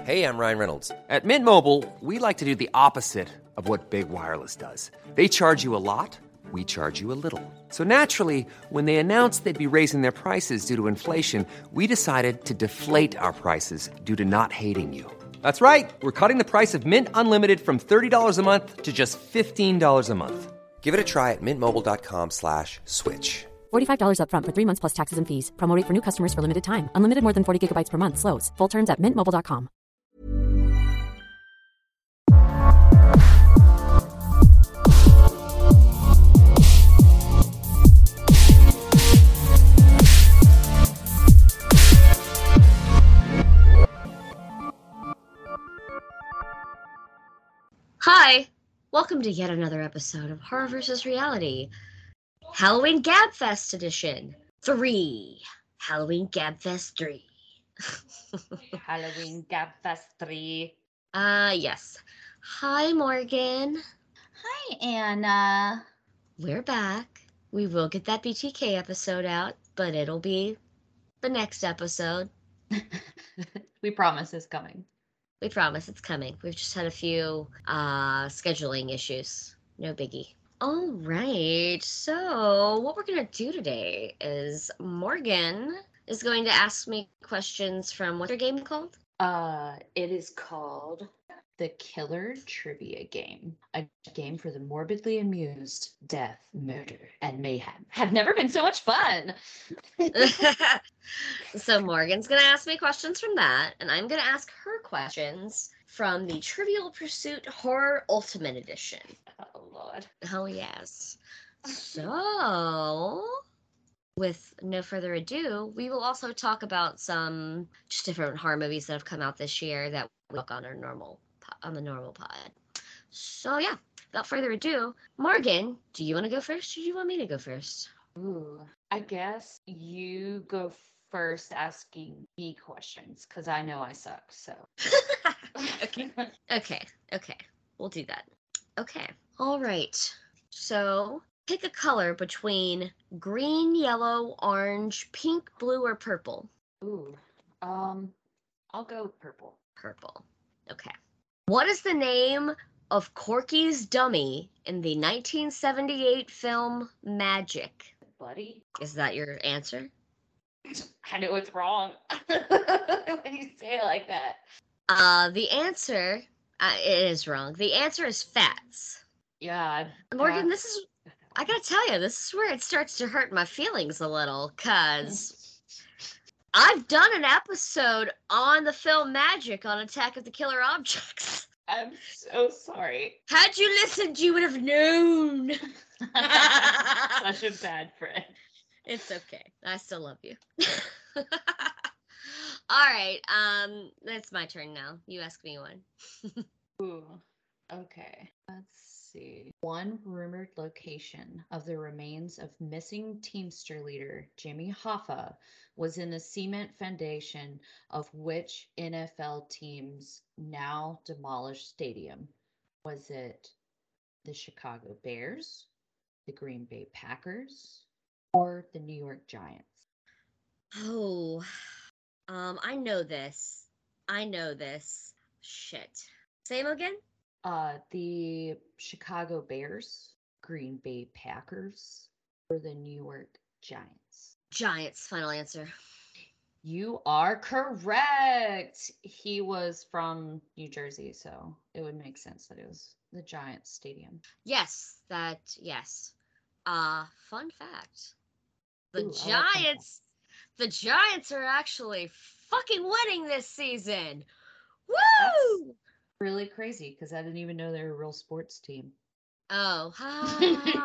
Hey, I'm Ryan Reynolds. At Mint Mobile, we like to do the opposite of what Big Wireless does. They charge you a lot, we charge you a little. So naturally, when they announced they'd be raising their prices due to inflation, we decided to deflate our prices due to not hating you. That's right. We're cutting the price of Mint Unlimited from $30 a month to just $15 a month. Give it a try at mintmobile.com/switch. $45 up front for 3 months plus taxes and fees. Promo rate for new customers for limited time. Unlimited more than 40 gigabytes per month. Slows full terms at mintmobile.com. Hi, welcome to yet another episode of Horror vs. Reality. Halloween Gabfest edition 3. Halloween Gabfest 3. Halloween Gabfest 3. Yes. Hi, Morgan. Hi, Anna. We're back. We will get that BTK episode out, but it'll be the next episode. We promise it's coming. We promise it's coming. We've just had a few scheduling issues. No biggie. All right. So what we're going to do today is Morgan is going to ask me questions from what's your game called? It is called The Killer Trivia Game. A game for the morbidly amused, death, murder, and mayhem. Have never been so much fun. So Morgan's going to ask me questions from that, and I'm going to ask her questions from the Trivial Pursuit Horror Ultimate Edition. Oh, Lord. Oh, yes. So, with no further ado, we will also talk about some just different horror movies that have come out this year that we look on the normal pod. So, yeah, without further ado, Morgan, do you want to go first, or do you want me to go first? Ooh, I guess you go first asking me questions, because I know I suck, so. Okay. We'll do that. Okay. All right. So, pick a color between green, yellow, orange, pink, blue, or purple. Ooh, I'll go with purple. Purple. Okay. What is the name of Corky's dummy in the 1978 film Magic? Buddy? Is that your answer? I know it's wrong when you say it like that. The answer, it is wrong. The answer is Fats. Yeah. Morgan, I gotta tell you, this is where it starts to hurt my feelings a little, because I've done an episode on the film Magic on Attack of the Killer Objects. I'm so sorry. Had you listened, you would have known. Such a bad friend. It's okay. I still love you. All right. It's my turn now. You ask me one. Ooh. Okay. Let's see. One rumored location of the remains of missing Teamster leader Jimmy Hoffa was in the cement foundation of which NFL team's now demolished stadium? Was it the Chicago Bears, the Green Bay Packers, or the New York Giants? Oh, I know this. Shit. Say 'em again? The Chicago Bears, Green Bay Packers, or the New York Giants? Giants, final answer. You are correct. He was from New Jersey, so it would make sense that it was the Giants Stadium. Yes. Fun fact. The Ooh, I like Giants are actually fucking winning this season. Woo! That's really crazy, because I didn't even know they were a real sports team. Oh, ha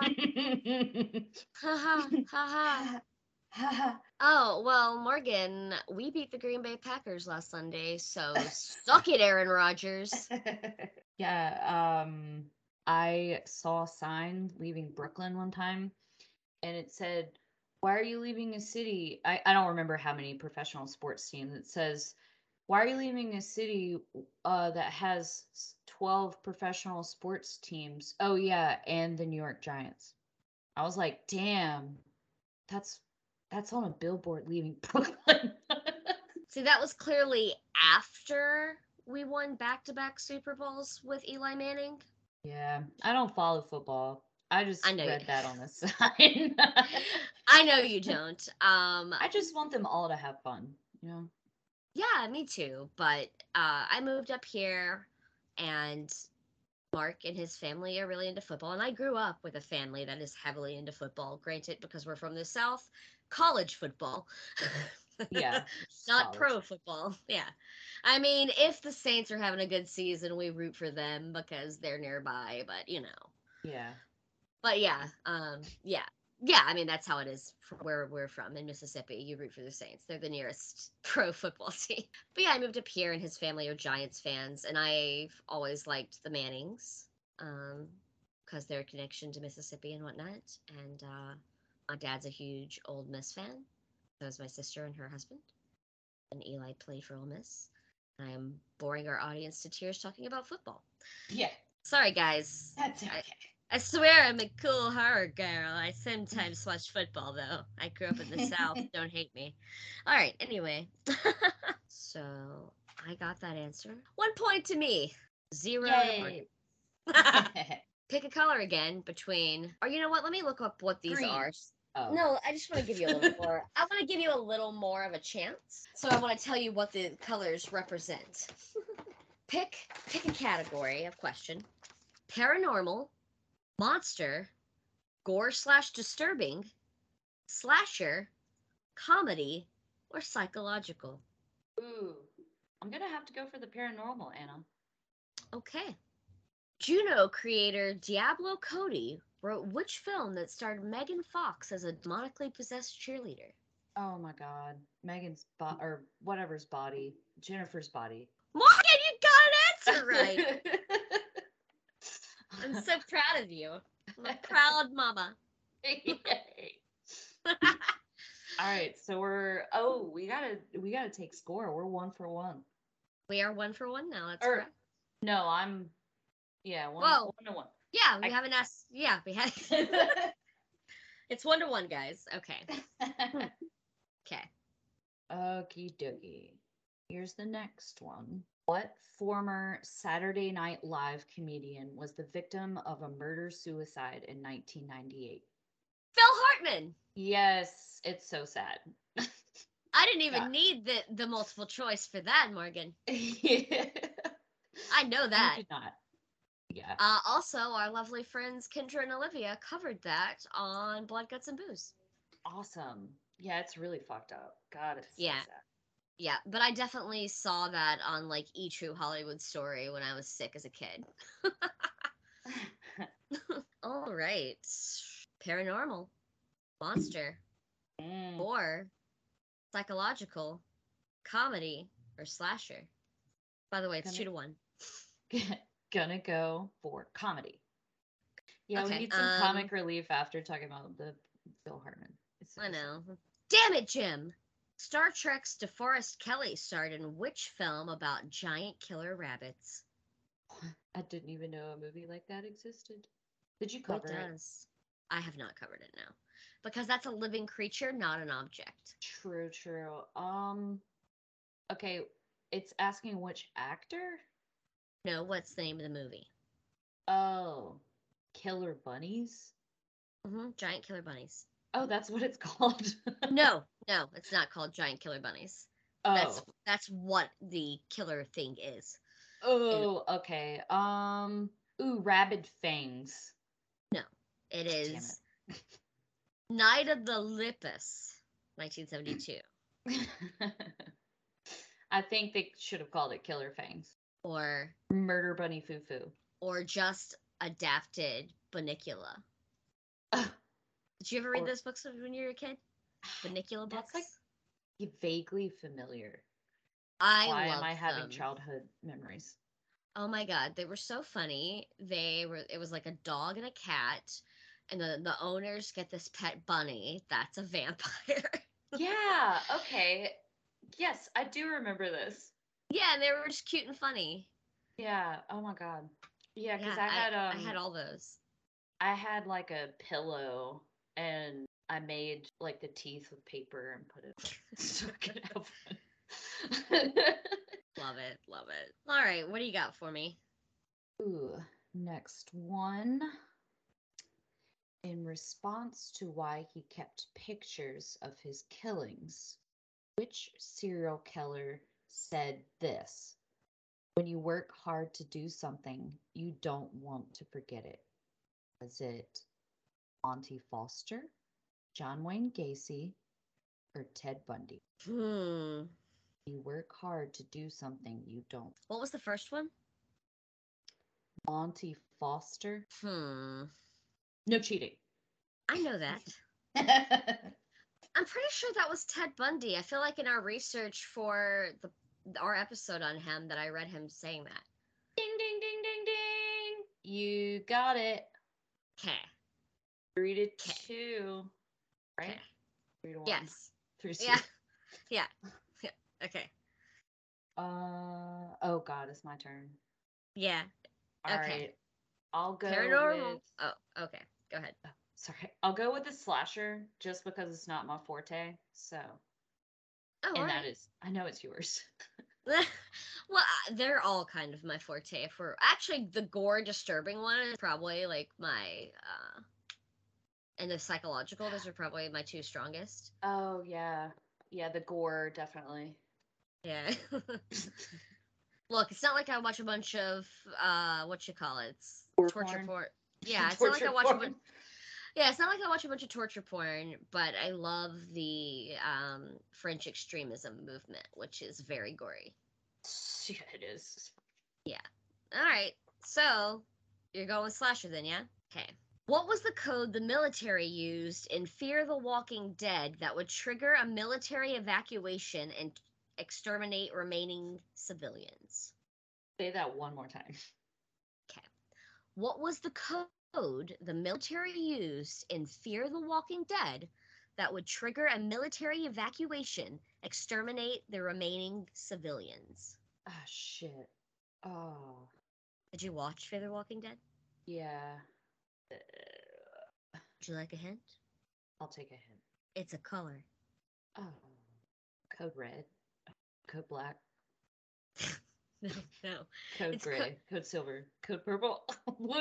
ha ha ha. Oh, well, Morgan, we beat the Green Bay Packers last Sunday, so suck it, Aaron Rodgers. Yeah, I saw a sign leaving Brooklyn one time, and it said, "Why are you leaving a city?" I don't remember how many professional sports teams. It says, "Why are you leaving a city that has 12 professional sports teams?" Oh, yeah, and the New York Giants. I was like, damn, that's on a billboard leaving Brooklyn. See, that was clearly after we won back-to-back Super Bowls with Eli Manning. Yeah, I don't follow football. I just I know read you. that on the side. I know you don't. I just want them all to have fun, you know? Yeah, me too. But I moved up here, and Mark and his family are really into football. And I grew up with a family that is heavily into football. Granted, because we're from the South, college football, Yeah, just not college. pro football. Yeah. I mean, if the Saints are having a good season, we root for them because they're nearby. But Yeah. But yeah. I mean, that's how it is from where we're from in Mississippi. You root for the Saints; they're the nearest pro football team. But yeah, I moved up here, and his family are Giants fans, and I've always liked the Mannings, because their connection to Mississippi and whatnot. And my dad's a huge Ole Miss fan. So is my sister and her husband. And Eli played for Ole Miss. I am boring our audience to tears talking about football. Yeah. Sorry, guys. That's okay. I swear I'm a cool horror girl. I sometimes watch football, though. I grew up in the South. Don't hate me. All right, anyway. So, I got that answer. 1 point to me. 0 to Yay. Morgan. Pick a color again between... Or you know what? Let me look up what these Green. are. Oh. No, I just want to give you a little more. I want to give you a little more of a chance. So I want to tell you what the colors represent. Pick a category of question. Paranormal, monster, gore/disturbing, slasher, comedy, or psychological. Ooh. I'm gonna have to go for the paranormal, Anna. Okay. Juno creator Diablo Cody wrote which film that starred Megan Fox as a demonically possessed cheerleader? Oh my god. Megan's or whatever's body. Jennifer's body. Morgan, you got an answer right. I'm so proud of you. I'm a proud mama. Yay. All right, so we gotta take score. We're 1 for 1. We are 1 for 1 now. That's Or- correct. No, I'm one Whoa. 1 to 1. Yeah, we haven't asked. Yeah, we have. It's 1 to 1, guys. Okay. Okay. Okie dokie. Here's the next one. What former Saturday Night Live comedian was the victim of a murder-suicide in 1998? Phil Hartman. Yes, it's so sad. I didn't even Yeah. need the multiple choice for that, Morgan. Yeah. I know that. You did not. Yeah. Also, our lovely friends Kendra and Olivia covered that on Blood, Guts, and Booze. Awesome. Yeah, it's really fucked up. God, it's Yeah. so sad. Yeah, but I definitely saw that on like E! True Hollywood Story when I was sick as a kid. All right. Paranormal, monster, or psychological, comedy, or slasher. By the way, it's 2 to 1. Gonna go for comedy. Yeah, Okay, we need some comic relief after talking about the Phil Hartman. I know. Damn it, Jim! Star Trek's DeForest Kelley starred in which film about giant killer rabbits? I didn't even know a movie like that existed. Did you cover it? Does. I have not covered it now. Because that's a living creature, not an object. True. Okay, it's asking which actor? No, what's the name of the movie? Oh, Killer Bunnies? Giant killer bunnies. Oh, that's what it's called. No, it's not called giant killer bunnies. Oh. That's what the killer thing is. Oh, okay. Rabid Fangs. No, it is Night of the Lepus, 1972. I think they should have called it Killer Fangs. Or Murder Bunny Foo Foo. Or just adapted Bunnicula. Did you ever read those books when you were a kid? Bunnicula books? That's like vaguely familiar. Why am I having childhood memories? Oh my god, they were so funny. It was like a dog and a cat, and the owners get this pet bunny that's a vampire. Yeah, okay. Yes, I do remember this. Yeah, and they were just cute and funny. Yeah, oh my god. Yeah, because I had all those. I had like a pillow and I made like the teeth with paper and put it stuck it out. Love it. Love it. All right. What do you got for me? Ooh, next one. In response to why he kept pictures of his killings, which serial killer said this? When you work hard to do something, you don't want to forget it. Was it Monty Foster, John Wayne Gacy, or Ted Bundy? You work hard to do something you don't. What was the first one? Monty Foster. Hmm. No cheating. I know that. I'm pretty sure that was Ted Bundy. I feel like in our research for our episode on him that I read him saying that. Ding, ding, ding, ding, ding. You got it. Okay. 3-2. Right? Okay. 3-1. Yes. 3-2. Yeah. Yeah. Yeah. Okay. Oh God, it's my turn. Yeah. All Okay. right. I'll go Paranormal. with. Oh, okay. Go ahead. Sorry. I'll go with the slasher just because it's not my forte. So. Oh, And all that right. is, I know it's yours. Well, they're all kind of my forte. If we're actually the gore disturbing one is probably like my and the psychological. Those are probably my two strongest. Oh yeah, yeah. The gore definitely. Yeah. Look, it's not like I watch a bunch of what you call it, torture porn. Yeah, it's not like I watch a bunch. Yeah, it's not like I watch a bunch of torture porn, but I love the French extremism movement, which is very gory. Yeah, it is. Yeah. All right. So you're going with slasher then, yeah? Okay. What was the code the military used in Fear the Walking Dead that would trigger a military evacuation and exterminate remaining civilians? Say that one more time. Okay. What was the code the military used in Fear the Walking Dead that would trigger a military evacuation, exterminate the remaining civilians? Ah, shit. Oh. Did you watch Fear the Walking Dead? Yeah. Would you like a hint? I'll take a hint. It's a color. Oh. Code red. Code black. No, no. Code It's gray. Code silver. Code purple. Blue.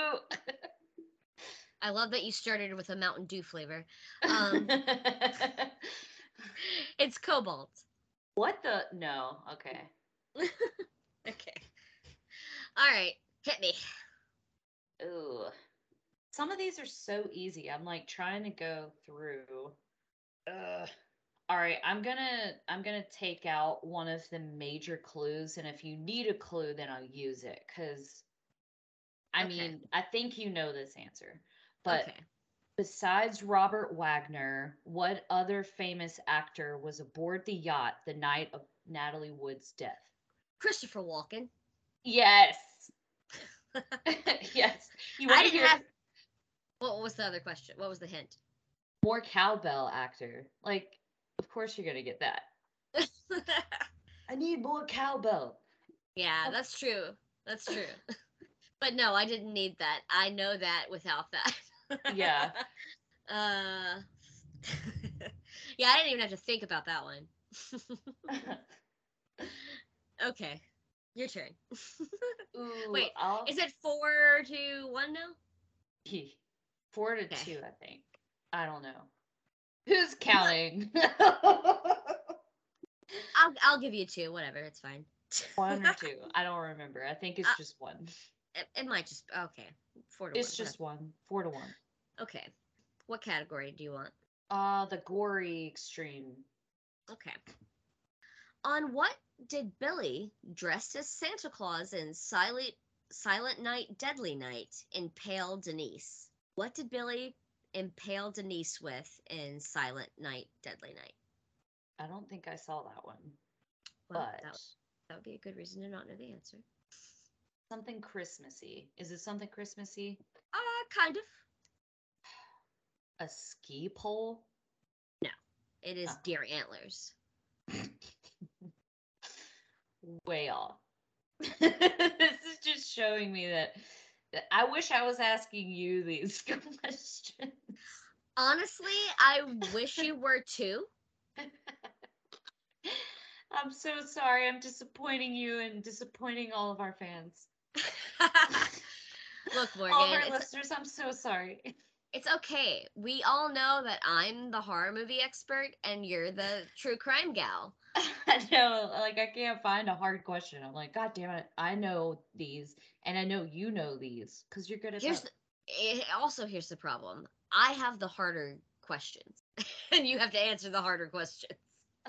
I love that you started with a Mountain Dew flavor. It's cobalt. What the? No. Okay. Okay. All right. Hit me. Ooh. Some of these are so easy. I'm like trying to go through. Ugh. All right, I'm gonna take out one of the major clues, and if you need a clue, then I'll use it. Cause I Okay. mean, I think you know this answer. But Okay. besides Robert Wagner, what other famous actor was aboard the yacht the night of Natalie Wood's death? Christopher Walken. Yes. Yes. You I want to didn't hear have. What was the other question? What was the hint? more cowbell actor? Like, of course you're gonna get that. I need more cowbell. Yeah, that's true. That's true. But no, I didn't need that. I know that without that. Yeah. Yeah, I didn't even have to think about that one. Okay. Your turn. Ooh, Wait, is it 4-1 now? 4-2, Okay. I think. I don't know. Who's counting? I'll give you 2. Whatever, it's fine. 1 or 2? I don't remember. I think it's just 1. It might just okay. 4-1. It's just 1. 4-1. Okay. What category do you want? The gory extreme. Okay. On what did Billy, dressed as Santa Claus in Silent Night, Deadly Night, impale Denise? What did Billy impale Denise with in Silent Night, Deadly Night? I don't think I saw that one. Well, But that would be a good reason to not know the answer. something Christmassy. Is it something Christmassy? Kind of. A ski pole? No. It is deer antlers. Way off. This is just showing me that I wish I was asking you these questions. Honestly, I wish you were too. I'm so sorry. I'm disappointing you and disappointing all of our fans. Look, All of Morgan, our listeners, I'm so sorry. it's okay. We all know that I'm the horror movie expert and you're the true crime gal. I know, like, I can't find a hard question. I'm like, God damn it, I know these, and I know you know these, because you're good at Here's both. here's the problem. I have the harder questions, and you have to answer the harder questions.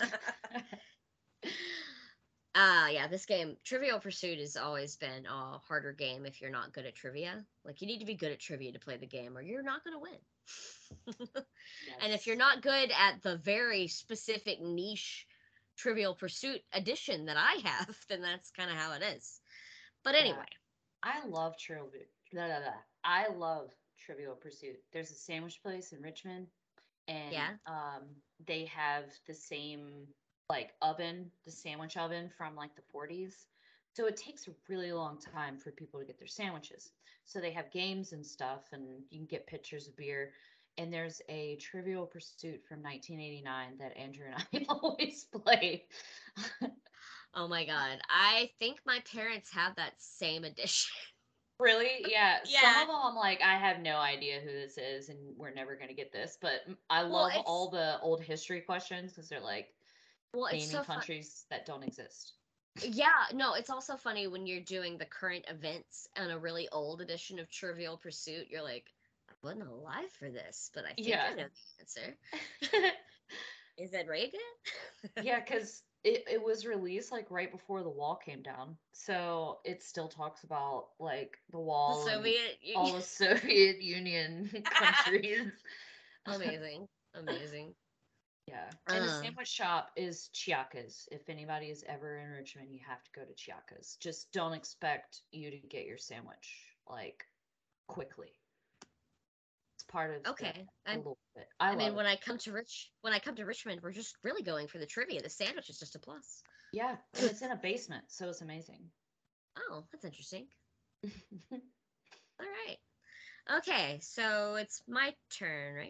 Yeah, this game, Trivial Pursuit, has always been a harder game if you're not good at trivia. Like, you need to be good at trivia to play the game, or you're not going to win. And if you're Yes. not good at the very specific niche Trivial Pursuit edition that I have, then that's kind of how it is. But Yeah. anyway, I love I love Trivial Pursuit. There's a sandwich place in Richmond, and yeah. they have the same like oven, the sandwich oven from like the 40s. So it takes a really long time for people to get their sandwiches. So they have games and stuff, and you can get pictures of beer. And there's a Trivial Pursuit from 1989 that Andrew and I always play. Oh my God. I think my parents have that same edition. Really? Yeah. Some Yeah. of them I'm like, I have no idea who this is, and we're never going to get this. But I Well, love all the old history questions because they're like it's naming so fun. countries that don't exist. Yeah, no, it's also funny when you're doing the current events on a really old edition of Trivial Pursuit. You're like, I wasn't alive for this, but I think Yeah. I know the answer. Is it Reagan? Yeah, because it was released like right before the wall came down. So it still talks about like the The wall and Soviet all Union. the Soviet Union countries. Amazing. Amazing. Yeah. And the Uh, sandwich shop is Chiaca's. If anybody is ever in Richmond, you have to go to Chiaca's. Just don't expect you to get your sandwich like quickly. It's part of okay. a little bit. I I mean, love it. when I come to Richmond, we're just really going for the trivia. The sandwich is just a plus. Yeah, and it's in a basement, so it's amazing. Oh, that's interesting. All right. Okay, so it's my turn, right?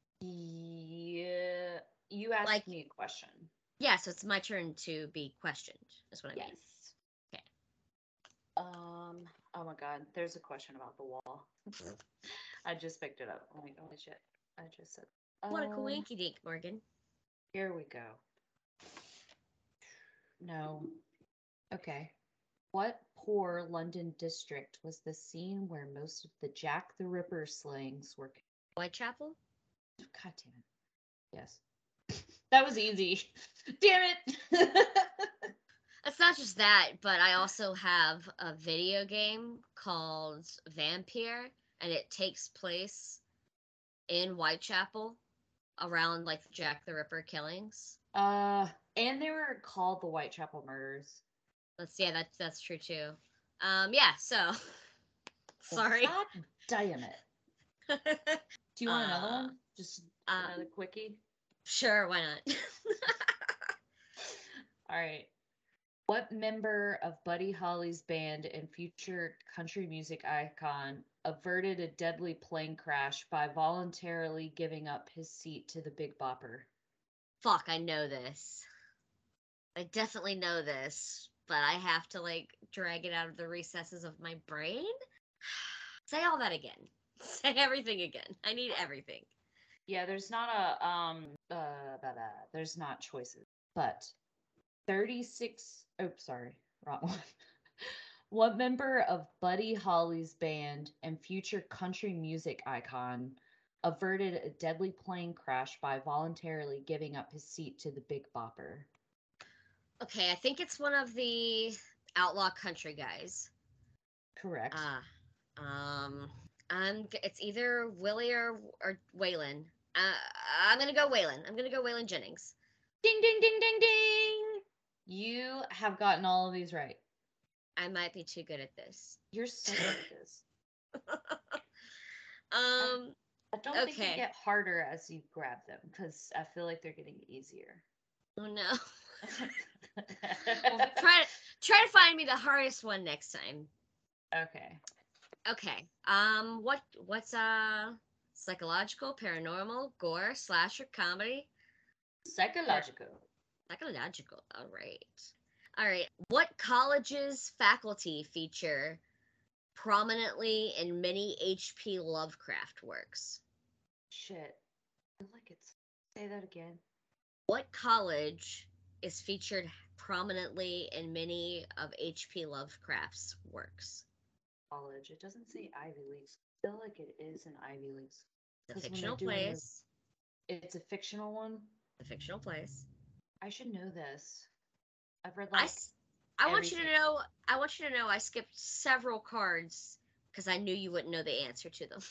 Yeah, you asked Like, me a question. yeah, so it's my turn to be questioned, is what I mean. Yes. Okay. Oh my God, there's a question about the wall. I just picked it up. Oh my God, shit. I just said, What a um, coinky dink, Morgan. here we go. No. Okay. What poor London district was the scene where most of the Jack the Ripper slayings were? Whitechapel? God damn it. Yes. That was easy. Damn it. It's not just that, but I also have a video game called Vampire, and it takes place in Whitechapel around like the Jack the Ripper killings. And they were called the Whitechapel murders. Yeah, that's true too. Yeah, so sorry. God damn it. Do you want another one? Just another quickie? Sure, why not? All right. What member of Buddy Holly's band and future country music icon averted a deadly plane crash by voluntarily giving up his seat to the Big Bopper? Fuck, I know this. I definitely know this, but I have to like drag it out of the recesses of my brain. Say all that again. Say everything again. I need everything. Yeah, there's not there's not choices. But 36 oh sorry, wrong one. What member of Buddy Holly's band and future country music icon averted a deadly plane crash by voluntarily giving up his seat to the Big Bopper? Okay, I think it's one of the outlaw country guys. Correct. It's either Willie or Waylon. I'm gonna go Waylon. I'm gonna go Waylon Jennings. Ding ding ding ding ding. You have gotten all of these right. I might be too good at this. You're so good at this. I don't think they get harder as you grab them because I feel like they're getting easier. Oh no. Well, try to find me the hardest one next time. Okay. Okay. What's psychological, paranormal, gore, slasher, comedy? Psychological. Psychological. All right. All right. What college's faculty feature prominently in many H.P. Lovecraft works? Shit. I feel like it's. Say that again. What college is featured prominently in many of H.P. Lovecraft's works? College. It doesn't say Ivy Leagues. I feel like it is an Ivy Leagues. The 'Cause when fictional they're doing place. It's a fictional one. The fictional place. I should know this. I've read I, like s- I want you to everything. know. I want you to know. I skipped several cards because I knew you wouldn't know the answer to them.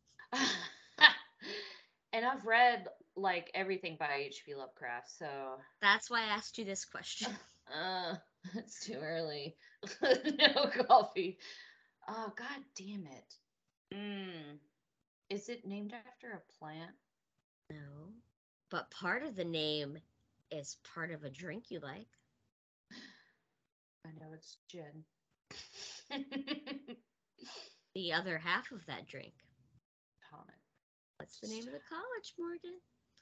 And I've read like everything by H.P. Lovecraft, so That's why I asked you this question. uh it's too early. No coffee. Oh god damn it. Is it named after a plant? No, but part of the name is part of a drink you like. I know it's gin. The other half of that drink. Tonic. What's the name of the college, Morgan?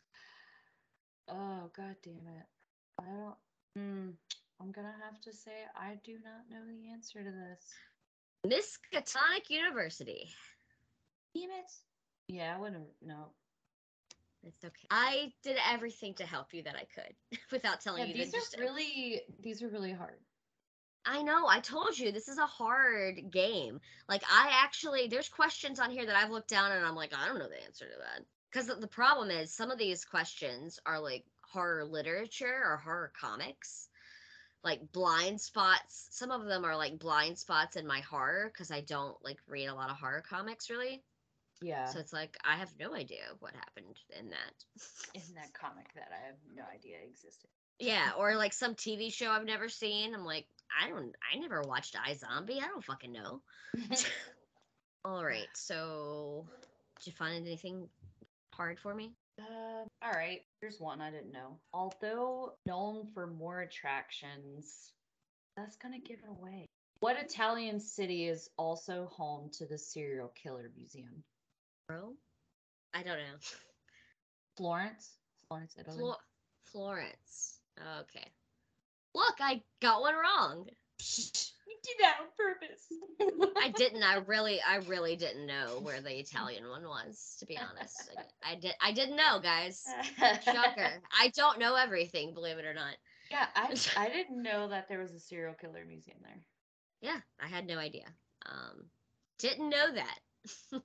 Oh god damn it. I don't I'm gonna have to say I do not know the answer to this. Miskatonic University. Damn it. Yeah, I wouldn't know. It's okay. I did everything to help you that I could without telling Yeah, you. these are really hard. I know. I told you this is a hard game. Like there's questions on here that I've looked down and I'm like, I don't know the answer to that. Because the problem is some of these questions are like horror literature or horror comics, like blind spots. Some of them are like blind spots in my horror because I don't like read a lot of horror comics really. Yeah. So it's like I have no idea what happened in that. In that comic that I have no idea existed. Yeah, or like some TV show I've never seen. I'm like, I never watched iZombie. I don't fucking know. All right, so did you find anything hard for me? All right. Here's one I didn't know. Although known for more attractions, that's gonna give it away. What Italian city is also home to the serial killer museum? Bro, I don't know. Florence? Florence, Italy. Florence. Okay. Look, I got one wrong. You did that on purpose. I didn't. I really didn't know where the Italian one was, to be honest. I didn't know, guys. Shocker. I don't know everything, believe it or not. Yeah, I didn't know that there was a serial killer museum there. Yeah, I had no idea. Didn't know that.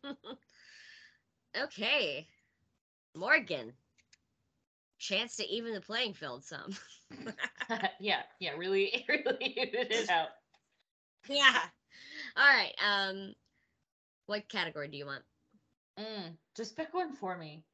Okay. Morgan. Chance to even the playing field some. Yeah, really even it out. Yeah. All right. What category do you want? Just pick one for me.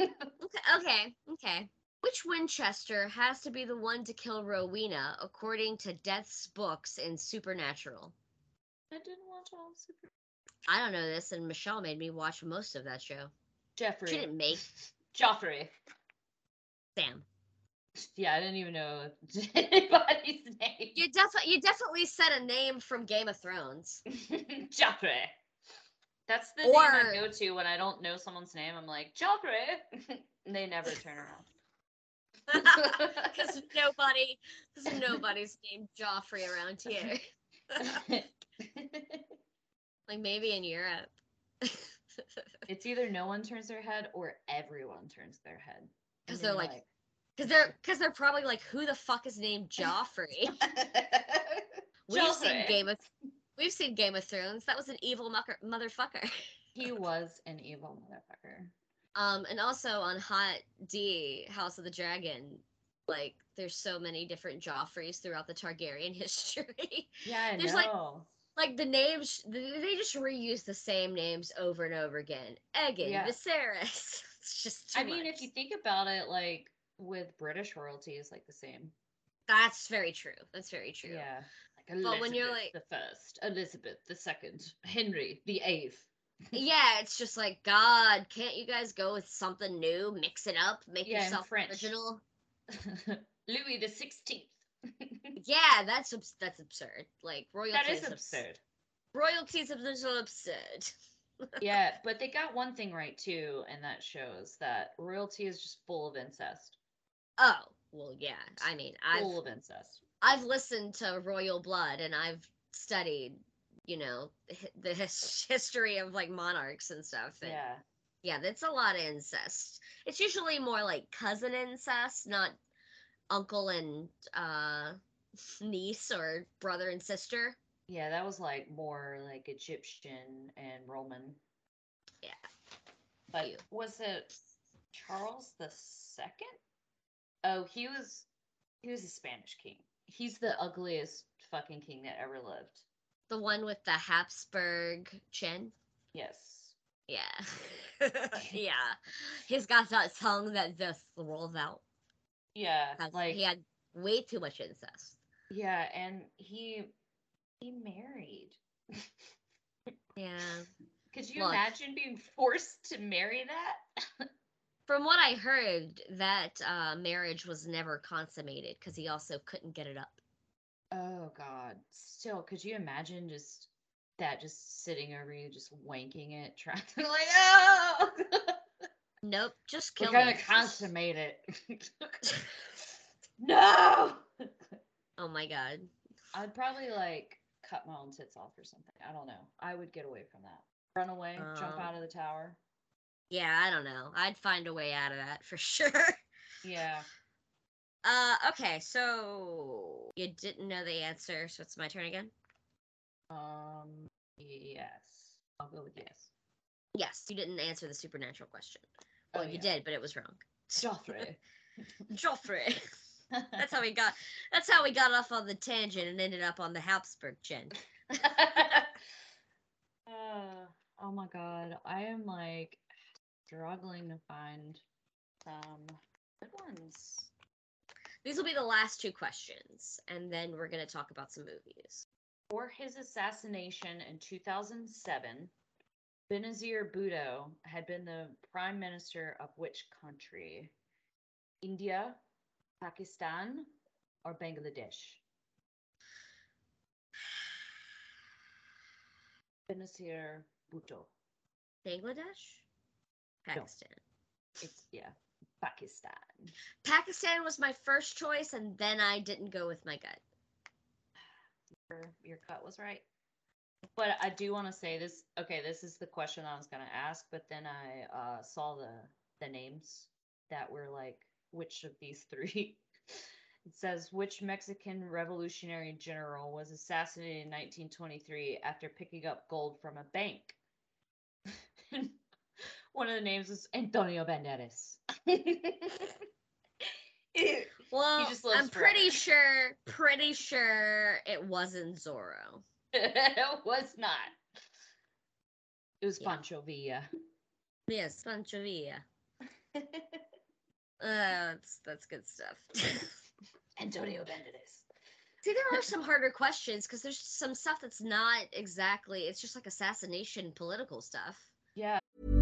Okay. Which Winchester has to be the one to kill Rowena according to Death's books in Supernatural? I didn't watch all Super. I don't know this, and Michelle made me watch most of that show. Jeffrey. She didn't make. Joffrey. Sam. Yeah, I didn't even know anybody's name. You definitely said a name from Game of Thrones. Joffrey. That's the name I go to when I don't know someone's name. I'm like, Joffrey. And they never turn around. Because nobody's named Joffrey around here. Like maybe in Europe. It's either no one turns their head or everyone turns their head. Because they're probably like, who the fuck is named Joffrey? We've seen Game of Thrones. That was an evil motherfucker. He was an evil motherfucker. And also on Hot D, House of the Dragon, like there's so many different Joffreys throughout the Targaryen history. Yeah, I there's know. Like the names, they just reuse the same names over and over again. Egan, Viserys. It's just too much. If you think about it, like with British royalty is like the same. That's very true. Yeah. Like But when you're like the first, Elizabeth the second, Henry the eighth. Yeah, it's just like, God, can't you guys go with something new? Mix it up, make yourself original. Louis the 16th. Yeah, that's absurd. Like royalty. That is absurd. Royalties are so absurd. Yeah, but they got one thing right too, and that shows that royalty is just full of incest. Oh, Well, yeah. I mean, Full of incest. I've listened to Royal Blood and I've studied, the history of like monarchs and stuff. And yeah, that's a lot of incest. It's usually more like cousin incest, not uncle and niece or brother and sister. Yeah, that was like more like Egyptian and Roman. Yeah. But was it Charles the Second? Oh, he was a Spanish king. He's the ugliest fucking king that ever lived. The one with the Habsburg chin? Yes. Yeah. Yeah. He's got that tongue that just rolls out. Yeah. Like he had way too much incest. Yeah, and he married. Yeah. Could you imagine being forced to marry that? From what I heard, that marriage was never consummated because he also couldn't get it up. Oh, God. Still, could you imagine just sitting over you, just wanking it, trying to like, oh! Nope, just kill We're gonna consummate it. No! Oh, my God. I'd probably, like, cut my own tits off or something. I don't know. I would get away from that. Run away, jump out of the tower. Yeah, I don't know. I'd find a way out of that for sure. Yeah. Okay, so you didn't know the answer, so it's my turn again? Yes. I'll go with yes. Yes, you didn't answer the supernatural question. Well, you did, but it was wrong. Joffrey. Joffrey. That's how we got off on the tangent and ended up on the Habsburg chin. Oh my God. I am like struggling to find some good ones. These will be the last two questions, and then we're going to talk about some movies. For his assassination in 2007, Benazir Bhutto had been the prime minister of which country? India, Pakistan, or Bangladesh? Benazir Bhutto. Bangladesh? Pakistan. No. It's, Pakistan. Pakistan was my first choice, and then I didn't go with my gut. Your gut was right. But I do want to say this. Okay, this is the question I was going to ask, but then I saw the names that were like, which of these three? It says, which Mexican revolutionary general was assassinated in 1923 after picking up gold from a bank? One of the names is Antonio Banderas. Well, I'm pretty sure it wasn't Zorro. It was not. It was Pancho Villa. Yes, Pancho Villa. That's good stuff. Antonio Banderas. See, there are some harder questions because there's some stuff that's not exactly. It's just like assassination, political stuff. Yeah.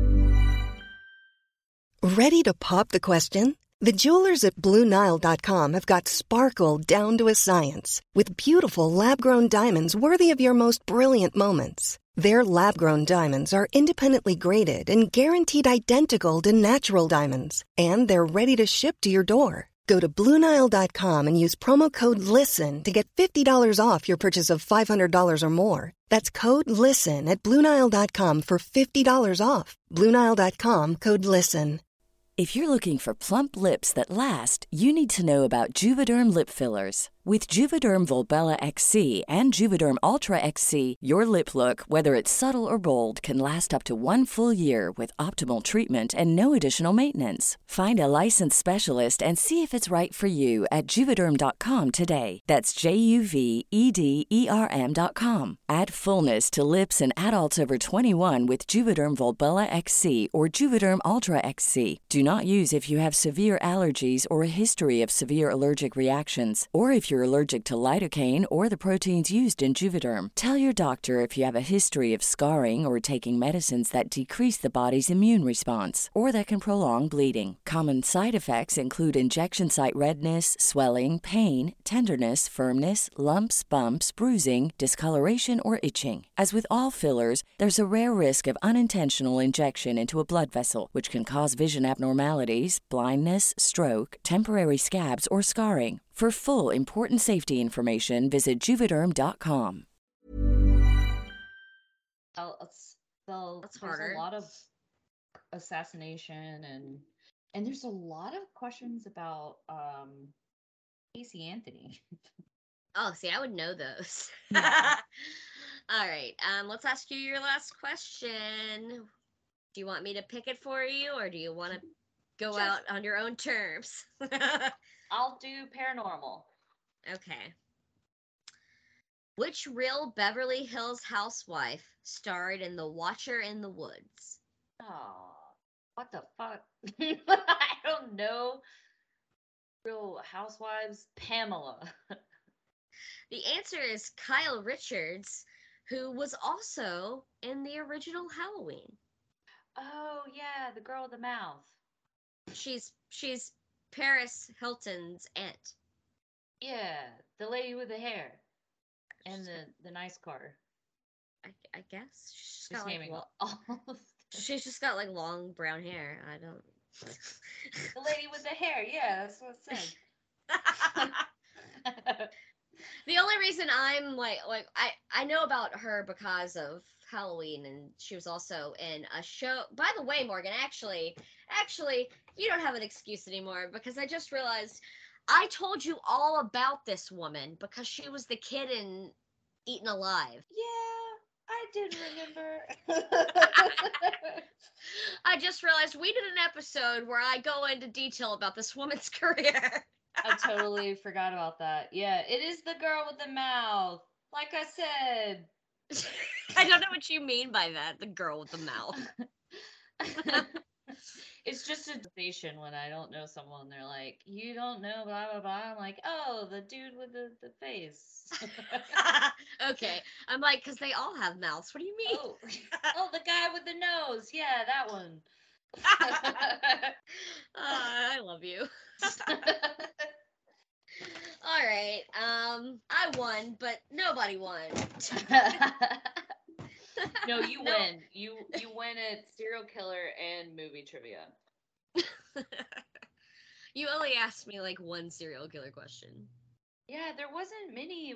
Ready to pop the question? The jewelers at BlueNile.com have got sparkle down to a science with beautiful lab-grown diamonds worthy of your most brilliant moments. Their lab-grown diamonds are independently graded and guaranteed identical to natural diamonds, and they're ready to ship to your door. Go to BlueNile.com and use promo code LISTEN to get $50 off your purchase of $500 or more. That's code LISTEN at BlueNile.com for $50 off. BlueNile.com, code LISTEN. If you're looking for plump lips that last, you need to know about Juvederm lip fillers. With Juvederm Volbella XC and Juvederm Ultra XC, your lip look, whether it's subtle or bold, can last up to 1 full year with optimal treatment and no additional maintenance. Find a licensed specialist and see if it's right for you at Juvederm.com today. That's JUVEDERM.com. Add fullness to lips in adults over 21 with Juvederm Volbella XC or Juvederm Ultra XC. Do not use if you have severe allergies or a history of severe allergic reactions, or if if you're allergic to lidocaine or the proteins used in Juvederm. Tell your doctor if you have a history of scarring or taking medicines that decrease the body's immune response or that can prolong bleeding. Common side effects include injection site redness, swelling, pain, tenderness, firmness, lumps, bumps, bruising, discoloration, or itching. As with all fillers, there's a rare risk of unintentional injection into a blood vessel, which can cause vision abnormalities, blindness, stroke, temporary scabs, or scarring. For full, important safety information, visit Juvederm.com. There's harder. a lot of assassination and there's a lot of questions about Casey Anthony. Oh, see, I would know those. Yeah. All right. Let's ask you your last question. Do you want me to pick it for you, or do you want to go out on your own terms? I'll do paranormal. Okay. Which real Beverly Hills housewife starred in The Watcher in the Woods? Oh, what the fuck? I don't know. Real Housewives, Pamela. The answer is Kyle Richards, who was also in the original Halloween. Oh yeah, the girl with the mouth. She's Paris Hilton's aunt. Yeah, the lady with the hair and the nice car. I guess she's Just got naming like all. she's just got like long brown hair. I don't. The lady with the hair. Yeah, that's what it said. The only reason I'm like I know about her because of Halloween, and she was also in a show. By the way, Morgan, actually, you don't have an excuse anymore, because I just realized I told you all about this woman because she was the kid in Eaten Alive. Yeah, I did remember. I just realized we did an episode where I go into detail about this woman's career. I totally forgot about that. Yeah, it is the girl with the mouth. Like I said. I don't know what you mean by that, the girl with the mouth. It's just a sensation when I don't know someone. They're like, you don't know, blah, blah, blah. I'm like, oh, the dude with the face. Okay. I'm like, because they all have mouths. What do you mean? Oh, the guy with the nose. Yeah, that one. I love you. All right. I won, but nobody won. No, you win. You win at serial killer and movie trivia. You only asked me like one serial killer question. Yeah, there wasn't many.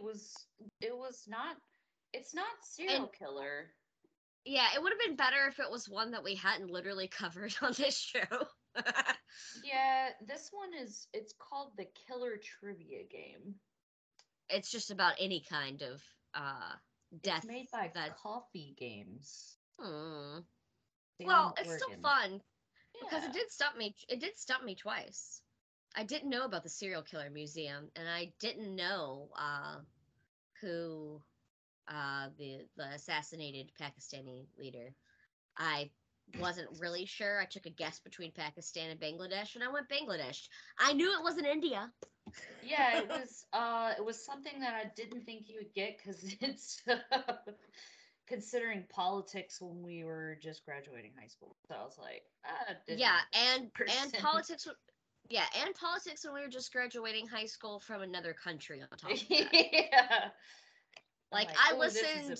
It's not serial killer. Yeah, it would have been better if it was one that we hadn't literally covered on this show. Yeah, this one it's called the Killer Trivia Game. It's just about any kind of death. It's made by Coffee Games. Well, it's still fun because it did stump me twice. I didn't know about the Serial Killer Museum, and I didn't know who the assassinated Pakistani leader. I wasn't really sure. I took a guess between Pakistan and Bangladesh, and I went Bangladesh. I knew it wasn't India. Yeah, it was something that I didn't think you would get, because it's considering politics when we were just graduating high school. So I was like, and politics. Yeah, and politics when we were just graduating high school from another country on top of that. Yeah. Like, I listened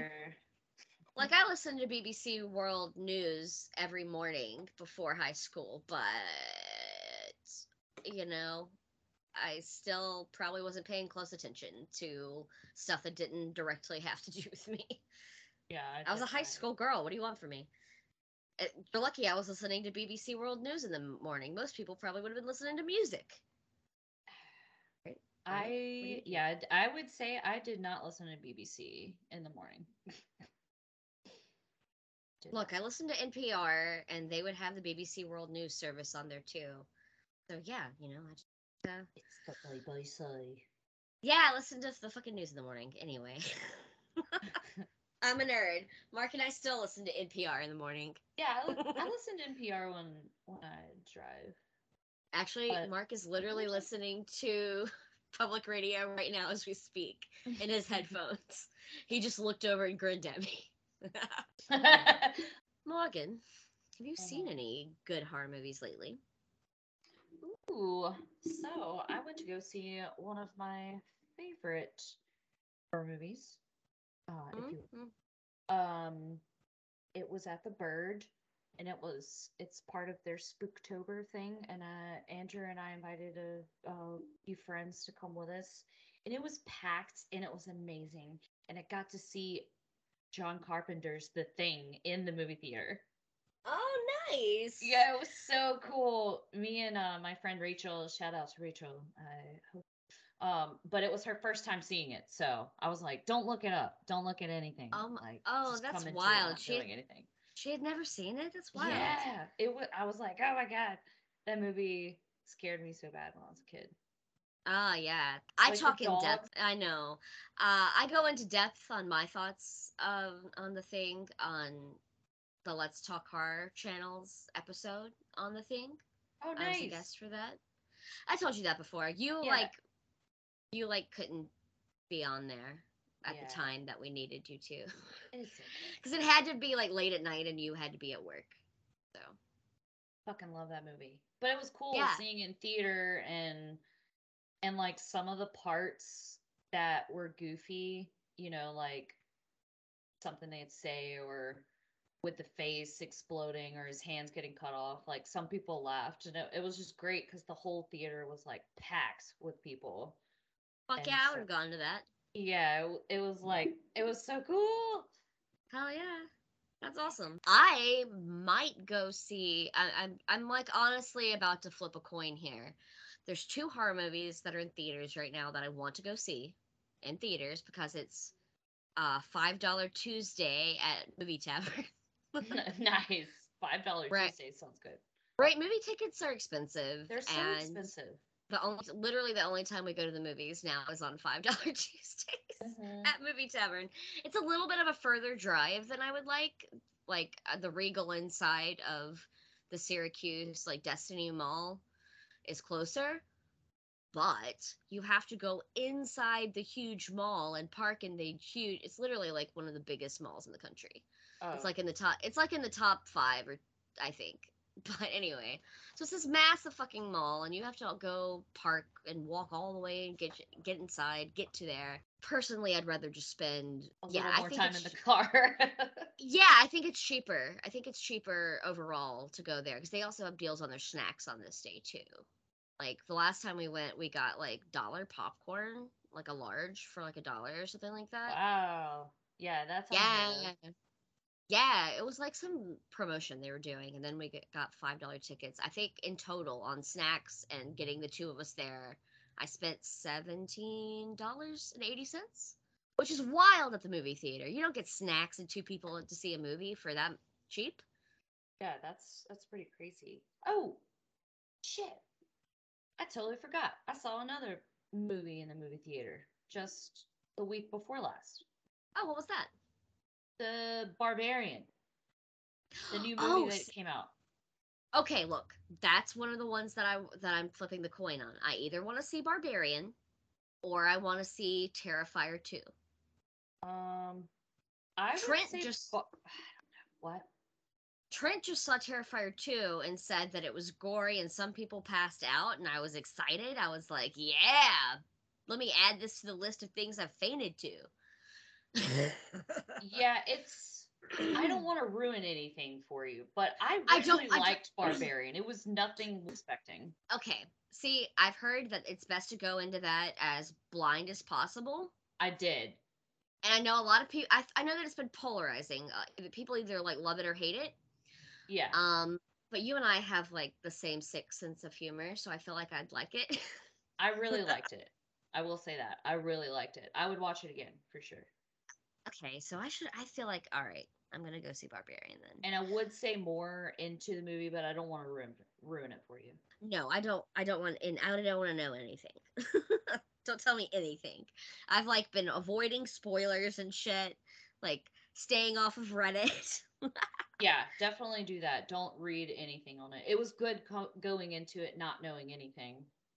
to BBC World News every morning before high school, but I still probably wasn't paying close attention to stuff that didn't directly have to do with me. Yeah, I was a high school girl. What do you want from me? You're lucky I was listening to BBC World News in the morning. Most people probably would have been listening to music. Right? I would say I did not listen to BBC in the morning. Look, I listened to NPR, and they would have the BBC World News service on there too. So yeah, it's the by side. Yeah, I listened to the fucking news in the morning. Anyway. I'm a nerd. Mark and I still listen to NPR in the morning. Yeah, I listen to NPR when I drive. Actually, Mark is literally listening to public radio right now as we speak in his headphones. He just looked over and grinned at me. Morgan, have you seen any good horror movies lately? Ooh, so I went to go see one of my favorite horror movies. It was at the Bird, and it's part of their Spooktober thing, and Andrew and I invited a few friends to come with us, and it was packed, and it was amazing, and I got to see John Carpenter's The Thing in the movie theater. Oh, nice. Yeah, it was so cool. Me and my friend Rachel, shout out to Rachel. I hope. But it was her first time seeing it, so I was like, "Don't look it up. Don't look at anything." Like, just that's come into wild. It not doing anything. She had never seen it. That's wild. Yeah, it was. I was like, "Oh my god, that movie scared me so bad when I was a kid." Oh, yeah. I Like talk the in dog. depth. I know. I go into depth on my thoughts on The Thing on the Let's Talk Horror channel's episode on The Thing. Oh, I was a nice. guest for that. I told you that before. You Yeah. couldn't be on there at Yeah. the time that we needed you to. It's okay. Because it had to be like late at night and you had to be at work. So Fucking love that movie. But it was cool Yeah. seeing it in theater and like some of the parts that were goofy, like something they'd say or with the face exploding or his hands getting cut off. Like some people laughed, and it was just great because the whole theater was like packed with people. fuck And yeah, I so- would have gone to that. Yeah, it was like it was so cool. Hell yeah. That's awesome. I might go see. I'm like honestly about to flip a coin here. There's 2 horror movies that are in theaters right now that I want to go see in theaters because it's $5 Tuesday at Movie Tavern. Nice. $5 Right. Tuesday sounds good. Right, movie tickets are expensive. They're so and expensive. literally the only time we go to the movies now is on $5 Tuesdays Mhm. at Movie Tavern. It's a little bit of a further drive than I would like the Regal inside of the Syracuse Destiny Mall is closer, but you have to go inside the huge mall and park in the huge. It's literally like one of the biggest malls in the country. Oh. It's like in the top. It's like in the top 5, or I think. But anyway, so it's this massive fucking mall, and you have to go park and walk all the way and get inside, get to there. Personally, I'd rather just spend a little I more think time it's in the car. yeah, I think it's cheaper. I think it's cheaper overall to go there because they also have deals on their snacks on this day too. Like the last time we went, we got $1 popcorn, like a large for $1 or something like that. Wow. Yeah, that's Yeah. Yeah, it was like some promotion they were doing, and then we got $5 tickets. I think in total on snacks and getting the 2 of us there, I spent $17.80, which is wild at the movie theater. You don't get snacks and 2 people to see a movie for that cheap. Yeah, that's pretty crazy. Oh, shit. I totally forgot. I saw another movie in the movie theater just the week before last. Oh, what was that? The Barbarian. The new movie Oh, that came out. okay, look, that's one of the ones that I'm flipping the coin on. I either want to see Barbarian or I want to see Terrifier 2. I Trent would say just- I don't know. What? Trent just saw Terrifier 2 and said that it was gory and some people passed out, and I was excited. I was like, yeah, let me add this to the list of things I've fainted to. Yeah, I don't want to ruin anything for you, but I I don't- really I don't- liked Barbarian. It was nothing expecting. Okay, see, I've heard that it's best to go into that as blind as possible. I did. And I know a lot of people, I know that it's been polarizing. People either love it or hate it. Yeah. But you and I have the same sick sense of humor, so I feel like I'd like it. I really liked it. I will say that. I really liked it. I would watch it again for sure. Okay, so I feel like, all right, I'm gonna go see Barbarian then. And I would say more into the movie, but I don't want to ruin it for you. No, I don't want to know anything. Don't tell me anything. I've been avoiding spoilers and shit, staying off of Reddit. Yeah, definitely do that. Don't read anything on it. It was good going into it not knowing anything.